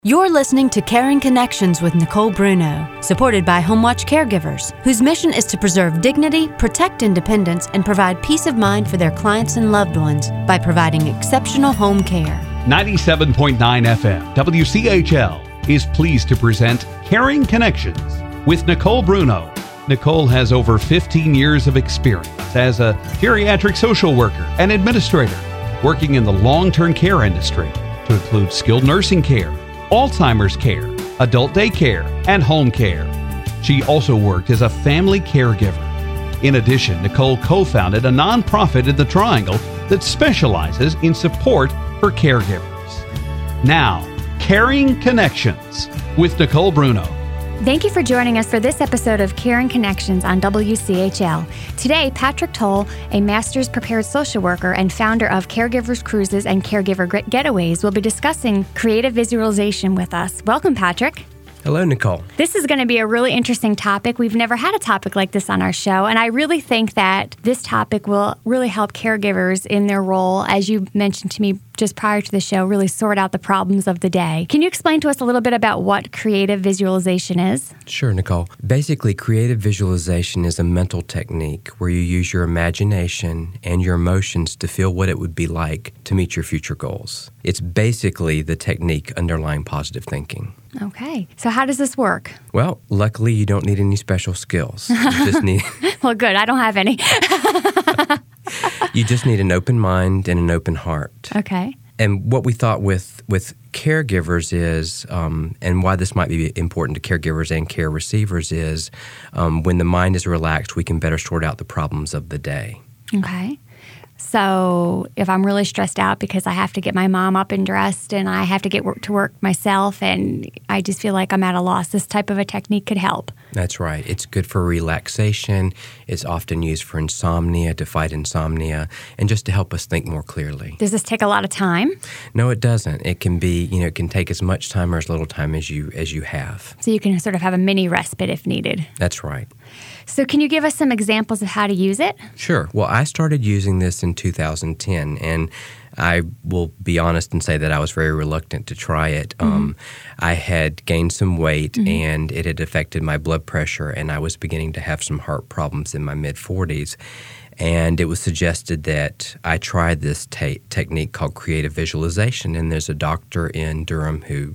You're listening to Caring Connections with Nicole Bruno, supported by HomeWatch Caregivers, whose mission is to preserve dignity, protect independence, and provide peace of mind for their clients and loved ones by providing exceptional home care. 97.9 FM WCHL is pleased to present Caring Connections with Nicole Bruno. Nicole has over 15 years of experience as a geriatric social worker and administrator, working in the long-term care industry to include skilled nursing care, Alzheimer's care, adult daycare, and home care. She also worked as a family caregiver. In addition, Nicole co-founded a nonprofit in the Triangle that specializes in support for caregivers. Now, Caring Connections with Nicole Bruno. Thank you for joining us for this episode of Caring Connections on WCHL. Today, Patrick Toll, a master's prepared social worker and founder of Caregivers Cruises and Caregiver Getaways, will be discussing creative visualization with us. Welcome, Patrick. Hello, Nicole. This is going to be a really interesting topic. We've never had a topic like this on our show, and I really think that this topic will really help caregivers in their role, as you mentioned to me just prior to the show, really sort out the problems of the day. Can you explain to us a little bit about what creative visualization is? Sure, Nicole. Basically, creative visualization is a mental technique where you use your imagination and your emotions to feel what it would be like to meet your future goals. It's basically the technique underlying positive thinking. Okay. So how does this work? Well, luckily, you don't need any special skills. You just need... Well, good. I don't have any. You just need an open mind and an open heart. Okay. And what we thought with caregivers is, and why this might be important to caregivers and care receivers is, when the mind is relaxed, we can better sort out the problems of the day. Okay. So if I'm really stressed out because I have to get my mom up and dressed and I have to get to work myself and I just feel like I'm at a loss, this type of a technique could help. That's right. It's good for relaxation. It's often used for insomnia, to fight insomnia, and just to help us think more clearly. Does this take a lot of time? No, it doesn't. It can be, it can take as much time or as little time as you have. So you can sort of have a mini respite if needed. That's right. So can you give us some examples of how to use it? Sure. Well, I started using this in 2010, and I will be honest and say that I was very reluctant to try it. I had gained some weight, and it had affected my blood pressure, and I was beginning to have some heart problems in my mid-40s. And it was suggested that I try this technique called creative visualization, and there's a doctor in Durham who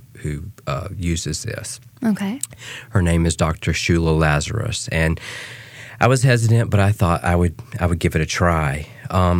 uses this. Okay. Her name is Dr. Shula Lazarus, and I was hesitant, but I thought I would give it a try.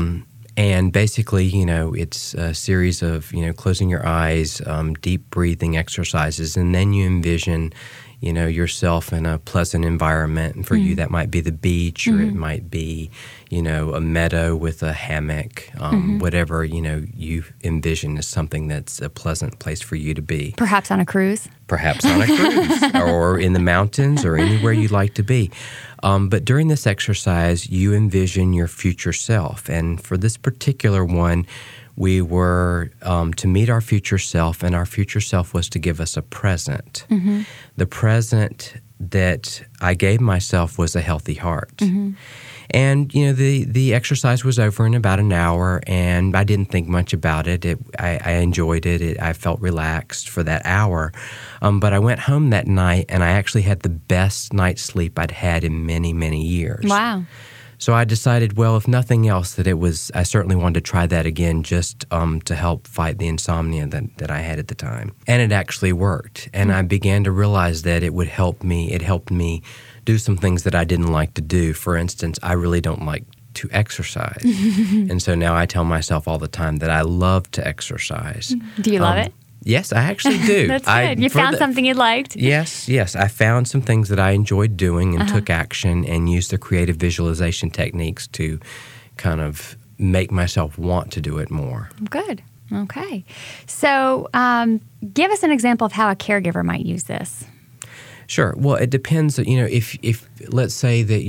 And basically, it's a series of, closing your eyes, deep breathing exercises, and then you envision, yourself in a pleasant environment. And for you, that might be the beach, or it might be, a meadow with a hammock, whatever, you envision as something that's a pleasant place for you to be. Perhaps on a cruise. Perhaps on a cruise, or in the mountains, or anywhere you'd like to be. But during this exercise, you envision your future self. And for this particular one, we were to meet our future self, and our future self was to give us a present. The present that I gave myself was a healthy heart. And, the exercise was over in about an hour, and I didn't think much about it. I enjoyed it. I felt relaxed for that hour. But I went home that night, and I actually had the best night's sleep I'd had in many, many years. Wow. So I decided, well, if nothing else, that I certainly wanted to try that again just to help fight the insomnia that I had at the time. And it actually worked. And I began to realize that it would help me. It helped me do some things that I didn't like to do. For instance, I really don't like to exercise. And so now I tell myself all the time that I love to exercise. Do you love it? Yes, I actually do. That's good. You found something you liked? Yes. I found some things that I enjoyed doing and took action and used the creative visualization techniques to kind of make myself want to do it more. Good. Okay. So give us an example of how a caregiver might use this. Sure. Well, it depends. If let's say that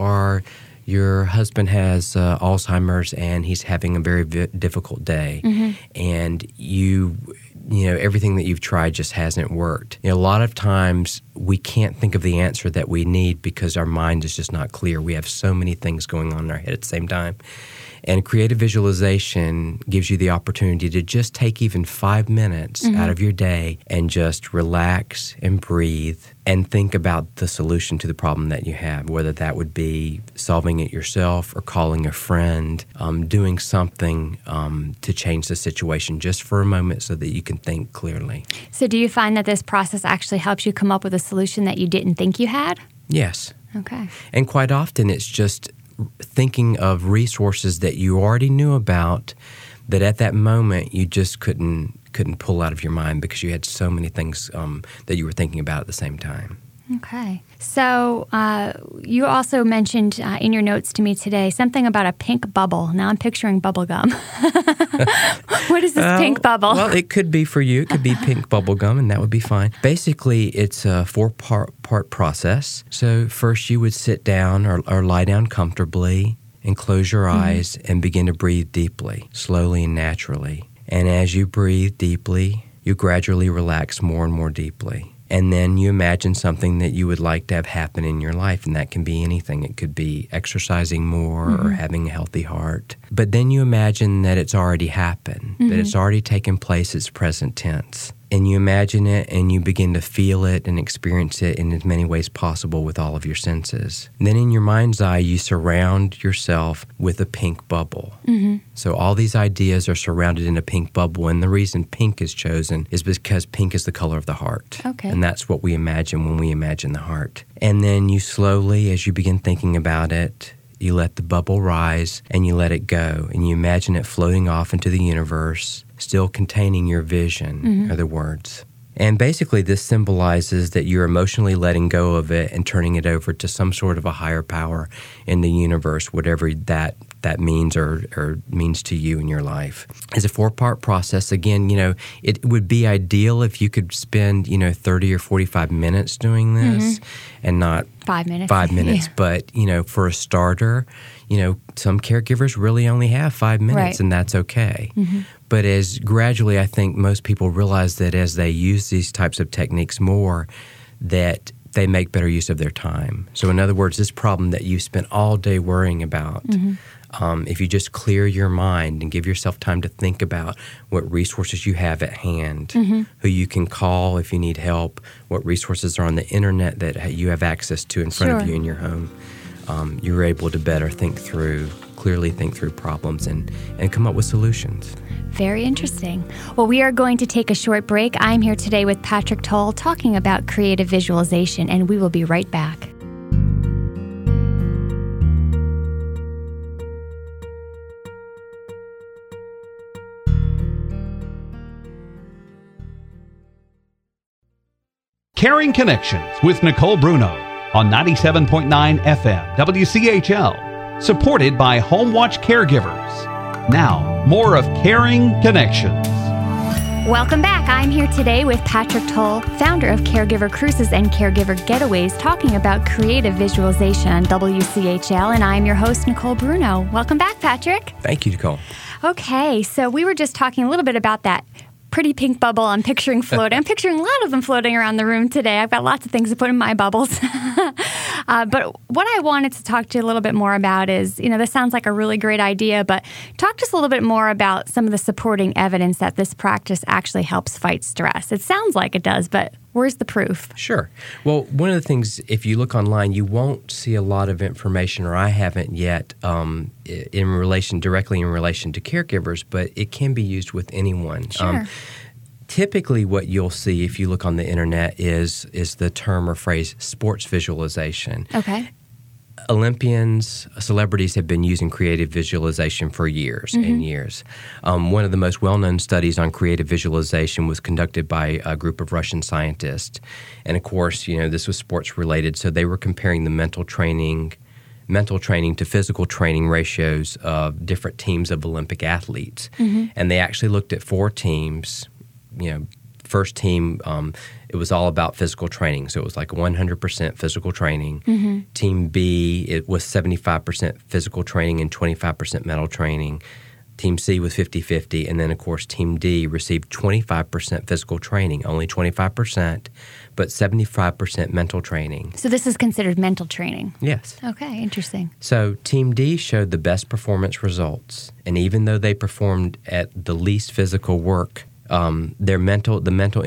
your husband has Alzheimer's and he's having a very difficult day, and everything that you've tried just hasn't worked. A lot of times we can't think of the answer that we need because our mind is just not clear. We have so many things going on in our head at the same time. And creative visualization gives you the opportunity to just take even 5 minutes out of your day and just relax and breathe and think about the solution to the problem that you have, whether that would be solving it yourself or calling a friend, doing something to change the situation just for a moment so that you can think clearly. So do you find that this process actually helps you come up with a solution that you didn't think you had? Yes. Okay. And quite often it's just thinking of resources that you already knew about that at that moment you just couldn't pull out of your mind because you had so many things that you were thinking about at the same time. Okay. So you also mentioned in your notes to me today something about a pink bubble. Now I'm picturing bubble gum. What is this pink bubble? Well, it could be for you. It could be pink bubble gum, and that would be fine. Basically, it's a 4-part process. So first you would sit down or lie down comfortably and close your eyes and begin to breathe deeply, slowly and naturally. And as you breathe deeply, you gradually relax more and more deeply. And then you imagine something that you would like to have happen in your life, and that can be anything. It could be exercising more or having a healthy heart. But then you imagine that it's already happened, that it's already taken place, it's present tense. And you imagine it and you begin to feel it and experience it in as many ways possible with all of your senses. And then in your mind's eye, you surround yourself with a pink bubble. So all these ideas are surrounded in a pink bubble, and the reason pink is chosen is because pink is the color of the heart. Okay. And that's what we imagine when we imagine the heart. And then you slowly, as you begin thinking about it, you let the bubble rise and you let it go, and you imagine it floating off into the universe, still containing your vision, are the words. And basically this symbolizes that you're emotionally letting go of it and turning it over to some sort of a higher power in the universe, whatever that means or means to you in your life. It's a 4-part process. Again, it would be ideal if you could spend, 30 or 45 minutes doing this and not 5 minutes. 5 minutes. Yeah. But, for a starter, some caregivers really only have 5 minutes, Right. and that's okay. But as gradually, I think most people realize that as they use these types of techniques more, that they make better use of their time. So in other words, this problem that you spent all day worrying about, if you just clear your mind and give yourself time to think about what resources you have at hand, who you can call if you need help, what resources are on the internet that you have access to in front of you in your home, you're able to better clearly think through problems and come up with solutions. Very interesting. Well, we are going to take a short break. I'm here today with Patrick Toll talking about creative visualization, and we will be right back. Caring Connections with Nicole Bruno on 97.9 FM WCHL, supported by HomeWatch Caregivers. Now, more of Caring Connections. Welcome back. I'm here today with Patrick Toll, founder of Caregiver Cruises and Caregiver Getaways, talking about creative visualization on WCHL, and I'm your host, Nicole Bruno. Welcome back, Patrick. Thank you, Nicole. Okay, so we were just talking a little bit about that pretty pink bubble I'm picturing floating. I'm picturing a lot of them floating around the room today. I've got lots of things to put in my bubbles. But what I wanted to talk to you a little bit more about is, this sounds like a really great idea, but talk to us a little bit more about some of the supporting evidence that this practice actually helps fight stress. It sounds like it does, but where's the proof? Sure. Well, one of the things, if you look online, you won't see a lot of information, or I haven't yet, directly in relation to caregivers, but it can be used with anyone. Sure. Typically, what you'll see if you look on the internet is the term or phrase sports visualization. Okay. Olympians, celebrities have been using creative visualization for years and years. One of the most well-known studies on creative visualization was conducted by a group of Russian scientists. And of course, this was sports-related, so they were comparing the mental training to physical training ratios of different teams of Olympic athletes. And they actually looked at 4 teams. First team, it was all about physical training. So it was like 100% physical training. Team B, it was 75% physical training and 25% mental training. Team C was 50-50, and then, of course, Team D received 25% physical training, only 25%, but 75% mental training. So this is considered mental training? Yes. Okay, interesting. So Team D showed the best performance results, and even though they performed at the least physical work, the mental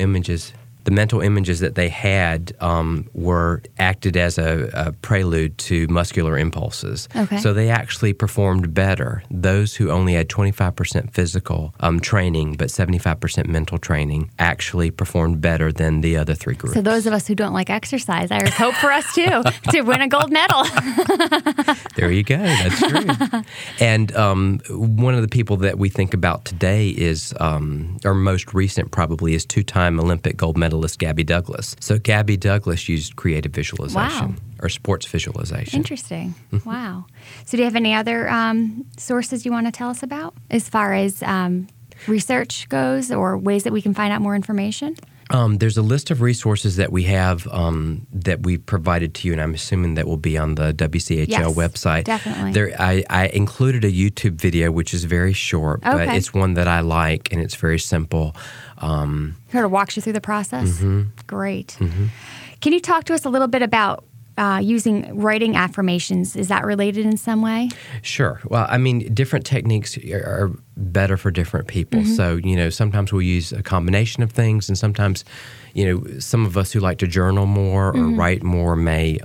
images that they had were acted as a prelude to muscular impulses. Okay. So they actually performed better. Those who only had 25% physical training but 75% mental training actually performed better than the other three groups. So those of us who don't like exercise, there's hope for us too to win a gold medal. There you go. That's true. And one of the people that we think about today is, or most recent probably, is two-time Olympic gold medalist Gabby Douglas. So Gabby Douglas used creative visualization. Wow. Or sports visualization. Interesting. Wow. So do you have any other sources you want to tell us about as far as research goes or ways that we can find out more information? There's a list of resources that we have that we provided to you, and I'm assuming that will be on the WCHL website. Definitely. I included a YouTube video, which is very short, but it's one that I like, and it's very simple. Sort of walks you through the process? Mm-hmm. Great. Mm-hmm. Can you talk to us a little bit about using writing affirmations? Is that related in some way? Sure. Well, I mean, different techniques are better for different people. Mm-hmm. So, sometimes we'll use a combination of things, and sometimes, some of us who like to journal more or write more may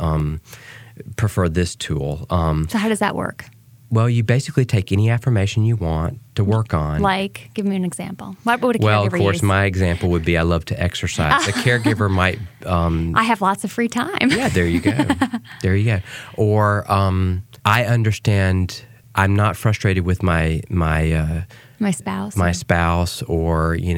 prefer this tool. So how does that work? Well, you basically take any affirmation you want to work on. Like, give me an example. What would a caregiver Well, of course, use? my example would be I love to exercise. A caregiver might... I have lots of free time. Yeah, there you go. There you go. Or I understand I'm not frustrated with my spouse. My spouse, or I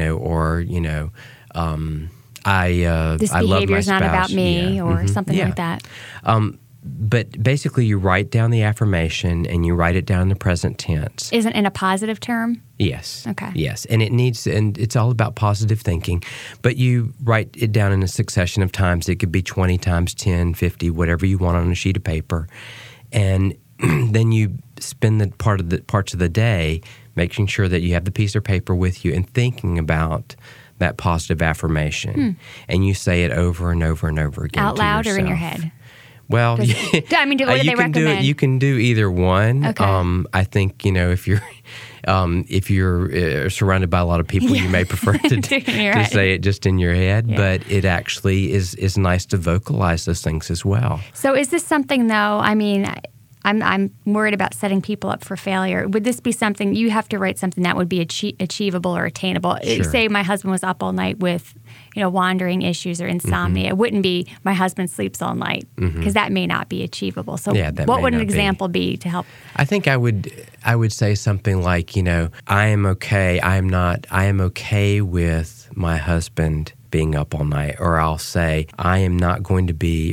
this I love my behavior's spouse. not about me, Yeah. or Mm-hmm. something Yeah. like that. But basically, you write down the affirmation and you write it down in the present tense. Isn't in a positive term? Yes. Okay. Yes, and it's all about positive thinking. But you write it down in a succession of times. It could be 20 times, 10, 50, whatever you want on a sheet of paper, and then you spend the parts of the day making sure that you have the piece of paper with you and thinking about that positive affirmation, and you say it over and over and over again Out loud to or in your yourself. head? Well, what do they recommend? You can do either one. Okay. I think if you're surrounded by a lot of people, you may prefer to say it just in your head. Yeah. But it actually is nice to vocalize those things as well. So is this something, though? I mean, I'm worried about setting people up for failure. Would this be something you have to write something that would be achievable or attainable? Sure. Say my husband was up all night with, wandering issues or insomnia. It wouldn't be my husband sleeps all night, because that may not be achievable. So what would an example be to help? I think I would say something like, I am okay. I am okay with my husband being up all night. Or I'll say, I'm going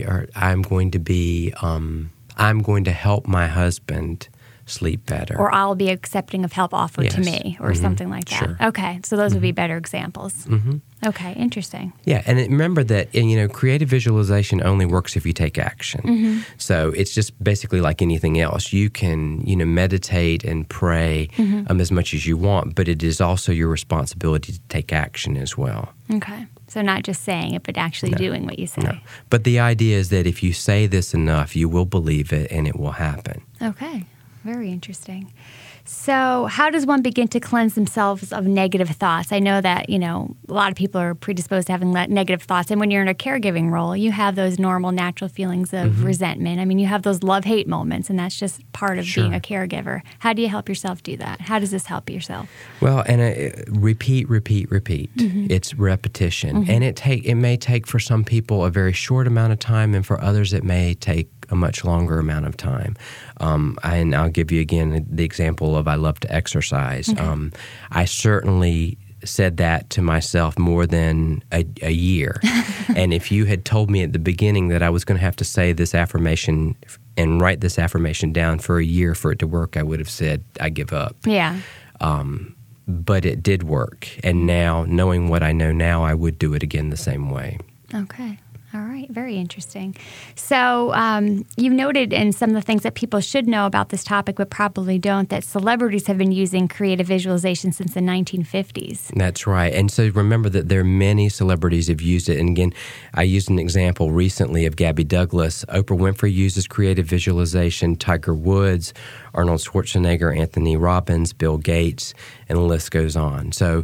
to help my husband sleep better. Or I'll be accepting of help offered to me, or something like that. Sure. Okay, so those would be better examples. Mm-hmm. Okay, interesting. Yeah, and remember that creative visualization only works if you take action. Mm-hmm. So it's just basically like anything else. You can meditate and pray as much as you want, but it is also your responsibility to take action as well. Okay. So not just saying it, but actually doing what you say. No. But the idea is that if you say this enough, you will believe it and it will happen. Okay. Very interesting. So how does one begin to cleanse themselves of negative thoughts? I know that, a lot of people are predisposed to having negative thoughts. And when you're in a caregiving role, you have those normal, natural feelings of resentment. I mean, you have those love-hate moments, and that's just part of being a caregiver. How do you help yourself do that? How does this help yourself? Well, and repeat. It's repetition. And it may take for some people a very short amount of time, and for others it may take a much longer amount of time. And I'll give you again the example of I love to exercise. Okay. I certainly said that to myself more than a year. And if you had told me at the beginning that I was going to have to say this affirmation and write this affirmation down for a year for it to work, I would have said, I give up. Yeah. But it did work. And now, knowing what I know now, I would do it again the same way. Okay. All right. Very interesting. So you noted in some of the things that people should know about this topic but probably don't, that celebrities have been using creative visualization since the 1950s. That's right. And so remember that there are many celebrities who have used it. And again, I used an example recently of Gabby Douglas. Oprah Winfrey uses creative visualization, Tiger Woods, Arnold Schwarzenegger, Anthony Robbins, Bill Gates, and the list goes on. So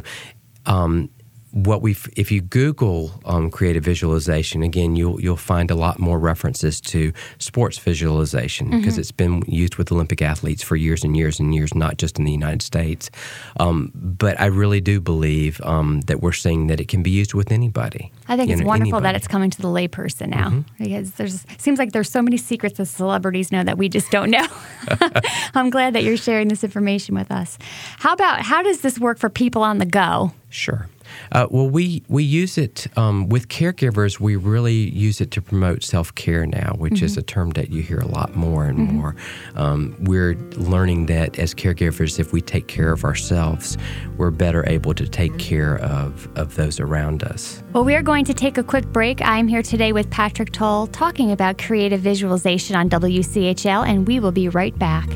if you Google creative visualization, again, you'll find a lot more references to sports visualization because it's been used with Olympic athletes for years and years and years, not just in the United States. But I really do believe that we're seeing that it can be used with anybody. I think it's wonderful that it's coming to the layperson now because it seems like there's so many secrets that celebrities know that we just don't know. I'm glad that you're sharing this information with us. How does this work for people on the go? Sure. Well, we use it with caregivers. We really use it to promote self-care now, which is a term that you hear a lot more and more. We're learning that as caregivers, if we take care of ourselves, we're better able to take care of those around us. Well, we are going to take a quick break. I'm here today with Patrick Toll talking about creative visualization on WCHL, and we will be right back.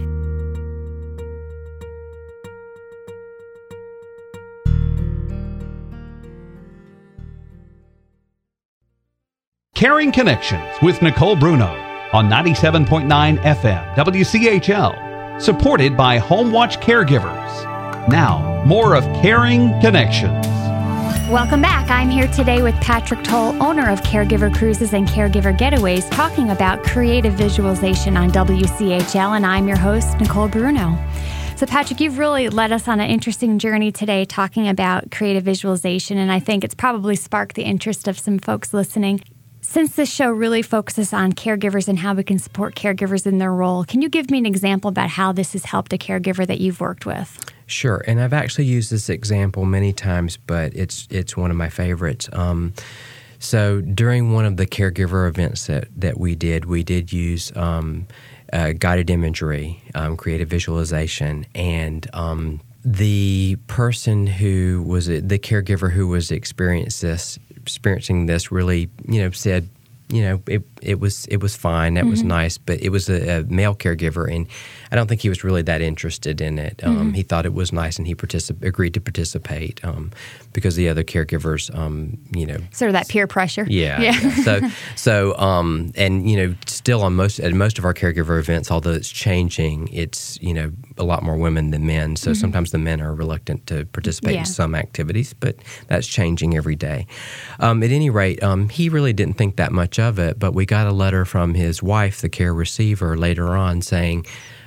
Caring Connections with Nicole Bruno on 97.9 FM WCHL, supported by HomeWatch Caregivers. Now, more of Caring Connections. Welcome back. I'm here today with Patrick Toll, owner of Caregiver Cruises and Caregiver Getaways, talking about creative visualization on WCHL, and I'm your host, Nicole Bruno. So, Patrick, you've really led us on an interesting journey today talking about creative visualization, and I think it's probably sparked the interest of some folks listening. Since this show really focuses on caregivers and how we can support caregivers in their role, can you give me an example about how this has helped a caregiver that you've worked with? Sure, and I've actually used this example many times, but it's one of my favorites. So during one of the caregiver events that we did use guided imagery, creative visualization, and the person who was the caregiver who was experiencing this really, said, it was fine. That was nice, but it was a male caregiver, and I don't think he was really that interested in it. He thought it was nice, and he agreed to participate because the other caregivers, sort of that peer pressure. Yeah. So, and still at most of our caregiver events, although it's changing, it's a lot more women than men. So sometimes the men are reluctant to participate in some activities, but that's changing every day. At any rate, he really didn't think that much of it, but we got a letter from his wife, the care receiver, later on saying,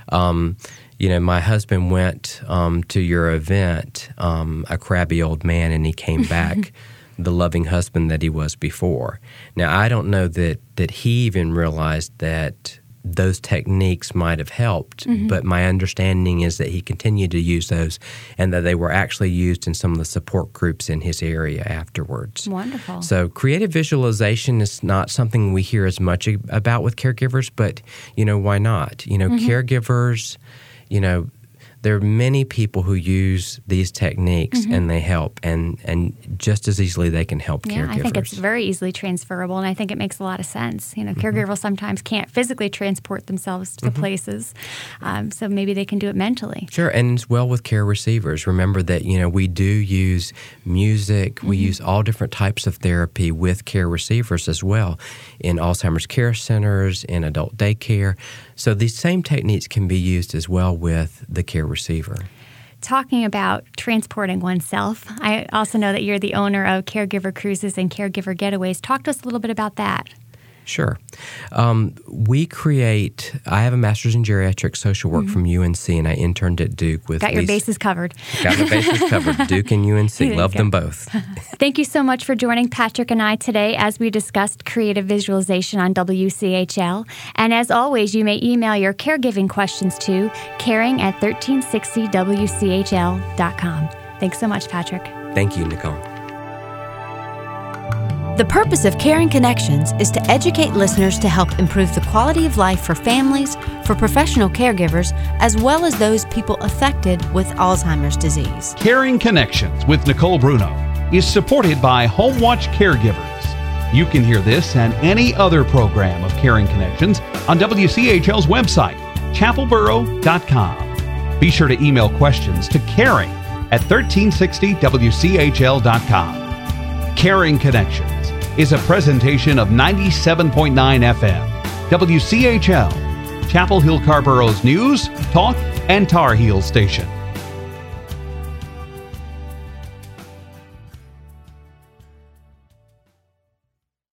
my husband went to your event, a crabby old man, and he came back the loving husband that he was before. Now, I don't know that he even realized that those techniques might have helped, but my understanding is that he continued to use those and that they were actually used in some of the support groups in his area afterwards. Wonderful. So creative visualization is not something we hear as much about with caregivers, but, why not? Caregivers, there are many people who use these techniques and they help, and just as easily they can help caregivers. I think it's very easily transferable, and I think it makes a lot of sense. Caregivers sometimes can't physically transport themselves to places, so maybe they can do it mentally. Sure, and as well with care receivers. Remember that, we do use music, we use all different types of therapy with care receivers as well, in Alzheimer's care centers, in adult daycare. So these same techniques can be used as well with the care receiver. Talking about transporting oneself, I also know that you're the owner of Caregiver Cruises and Caregiver Getaways. Talk to us a little bit about that. Sure. I have a master's in geriatric social work from UNC, and I interned at Duke with Got your bases covered. Got my bases covered. Duke and UNC. Love them both. Thank you so much for joining Patrick and I today as we discussed creative visualization on WCHL. And as always, you may email your caregiving questions to caring@1360wchl.com. Thanks so much, Patrick. Thank you, Nicole. The purpose of Caring Connections is to educate listeners to help improve the quality of life for families, for professional caregivers, as well as those people affected with Alzheimer's disease. Caring Connections with Nicole Bruno is supported by HomeWatch Caregivers. You can hear this and any other program of Caring Connections on WCHL's website, chapelboro.com. Be sure to email questions to caring@1360wchl.com. Caring Connections is a presentation of 97.9 FM, WCHL, Chapel Hill Carborough's news, talk, and Tar Heel station.